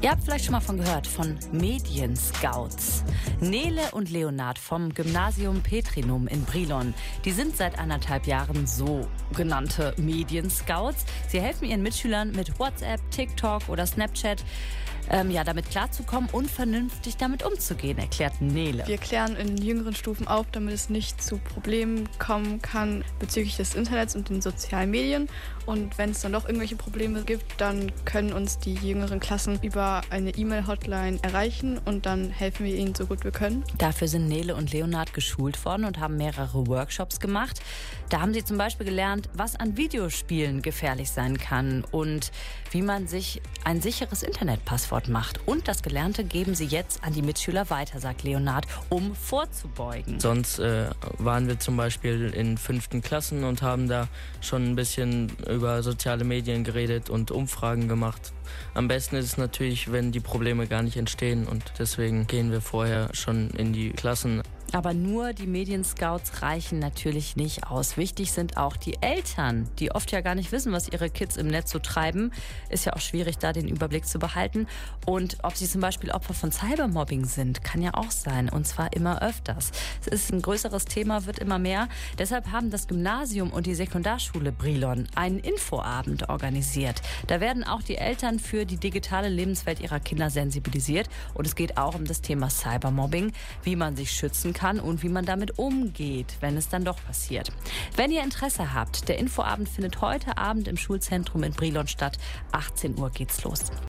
Ihr habt vielleicht schon mal von gehört, von Medienscouts. Nele und Leonard vom Gymnasium Petrinum in Brilon, die sind seit 1,5 Jahren sogenannte Medienscouts. Sie helfen ihren Mitschülern mit WhatsApp, TikTok oder Snapchat, damit klarzukommen und vernünftig damit umzugehen, erklärt Nele. Wir klären in jüngeren Stufen auf, damit es nicht zu Problemen kommen kann bezüglich des Internets und den sozialen Medien. Und wenn es dann doch irgendwelche Probleme gibt, dann können uns die jüngeren Klassen über eine E-Mail-Hotline erreichen und dann helfen wir ihnen so gut wir können. Dafür sind Nele und Leonard geschult worden und haben mehrere Workshops gemacht. Da haben sie zum Beispiel gelernt, was an Videospielen gefährlich sein kann und wie man sich ein sicheres Internetpasswort macht. Und das Gelernte geben sie jetzt an die Mitschüler weiter, sagt Leonard, um vorzubeugen. Sonst waren wir zum Beispiel in 5. Klassen und haben da schon ein bisschen über soziale Medien geredet und Umfragen gemacht. Am besten ist es natürlich, wenn die Probleme gar nicht entstehen und deswegen gehen wir vorher schon in die Klassen. Aber nur die Medienscouts reichen natürlich nicht aus. Wichtig sind auch die Eltern, die oft ja gar nicht wissen, was ihre Kids im Netz so treiben. Ist ja auch schwierig, da den Überblick zu behalten. Und ob sie zum Beispiel Opfer von Cybermobbing sind, kann ja auch sein. Und zwar immer öfters. Es ist ein größeres Thema, wird immer mehr. Deshalb haben das Gymnasium und die Sekundarschule Brilon einen Infoabend organisiert. Da werden auch die Eltern für die digitale Lebenswelt ihrer Kinder sensibilisiert. Und es geht auch um das Thema Cybermobbing, wie man sich schützen kann und wie man damit umgeht, wenn es dann doch passiert. Wenn ihr Interesse habt, der Infoabend findet heute Abend im Schulzentrum in Brilon statt. 18 Uhr geht's los.